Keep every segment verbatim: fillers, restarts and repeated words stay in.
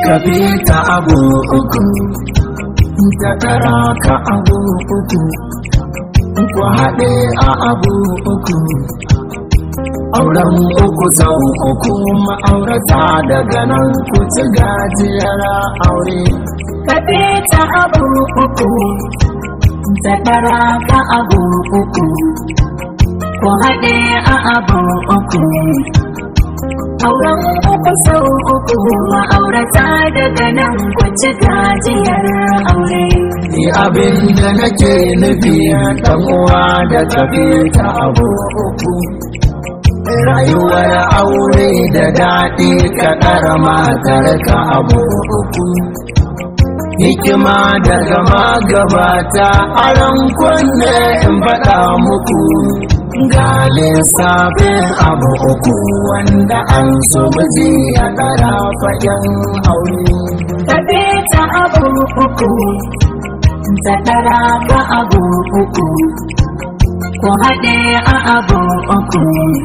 ka bi ta abu uku ta tara ka abu uku ku haɗe a abu uku auren uku sau uku ma'aurata daga nan ku ci gajiyar aure ka bi ta abu uku ta tara ka abu uku ku haɗe a abu uku auren uku sau uku ma'aurata daga nan ku ci gajiyar aure. Ni abin da nake nufi ɗan uwa da tafi ta abu uku rayuwar aure da daɗi ka ɗara matar ka abu uku hikima daga magabata a kunne in faɗa muku ga lissafin abu uku wanda an so miji ya ɗara fagen aure. Tafi ta abu uku ta ɗara ka abu uku ku haɗe a abu uku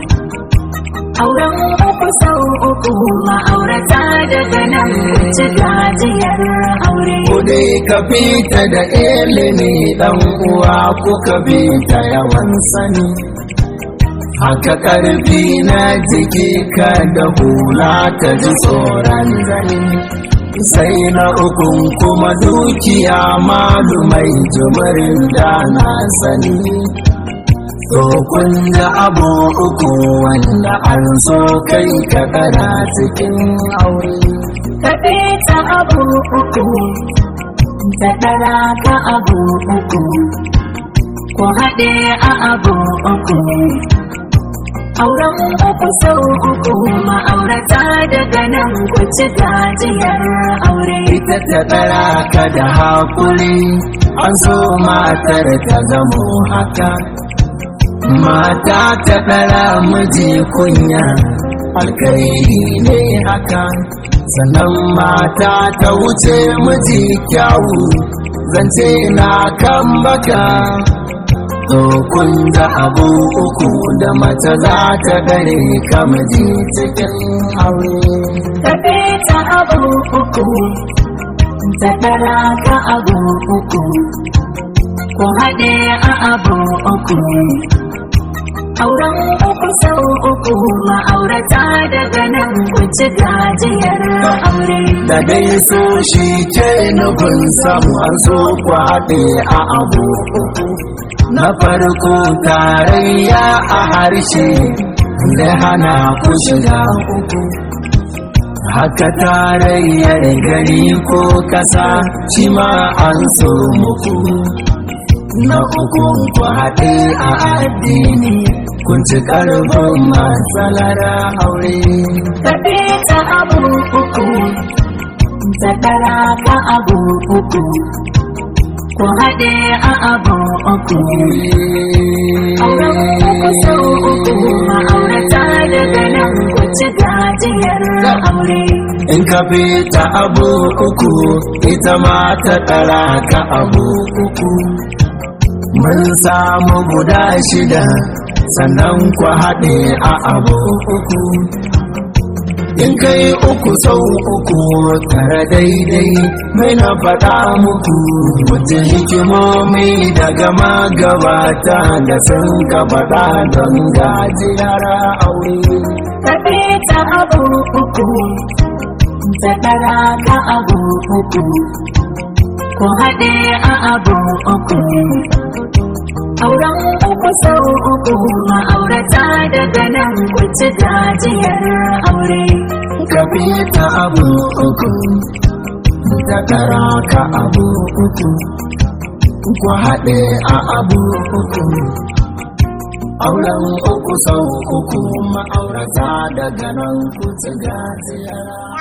auren uku sau uku ma'aurata daga nan ci gajiyar aure. Ku dai ka fita da ilimi ɗan uwa ku ka fita yawan sani haka ƙarfi na jiki ka da hula ta ji tsoron zani sai na ukun kuma dukiya malumai jimarin da na sani kun da abu uku wanda an so kai ka kada cikin aure. Ka ta abu uku ta tara ka abu uku ku haɗe a abu uku auren uku sau uku ma'aurata daga nan ku ci gajiyar aure. Ita ta tara ka da haƙuri an so matar ta zamo haka mata ta ɗara miji kunya alkairi ne haka sannan mata ta wuce miji kyawu zance na kan baka kun da abu uku da mace za ta gare ka miji cikin aure. Ka ta abu uku ta ɗara ka abu uku ku haɗe a abu uku auren uku sau uku ma'aurata daga nan ku ci gajiyar aure. Da dai so shi ke nufin samu an so ku haɗe a abu uku na farko tarayya a harshe da hana ku shiga uku haka tarayyar gari ko kasa shi ma an so muku na uku ku haɗe a addini kun ci ƙarfin matsalar aure. Ka ta abu uku ta tara ka abu uku ku haɗe a abu uku auren uku sau uku ma'aurata daga nan ku ci gajiyar aure. In ka fi ta abu uku ita ma ta tara ka abu uku mun samu guda shida sannan ku haɗe a abu uku in kai uku sau uku tara daidai mai na faɗa muku wajen hikimomi daga magabata da sun ka faɗa don gajiyar aure. Ka ta abu uku ta tara ka abu uku ku haɗe a abu uku auren uku sau uku ma'aurata daga nan ku ci gajiyar aure. Ka ta abu uku ta tara ka abu uku ku haɗe a abu uku auren uku sau uku ma'aurata daga nan ku ci gajiyar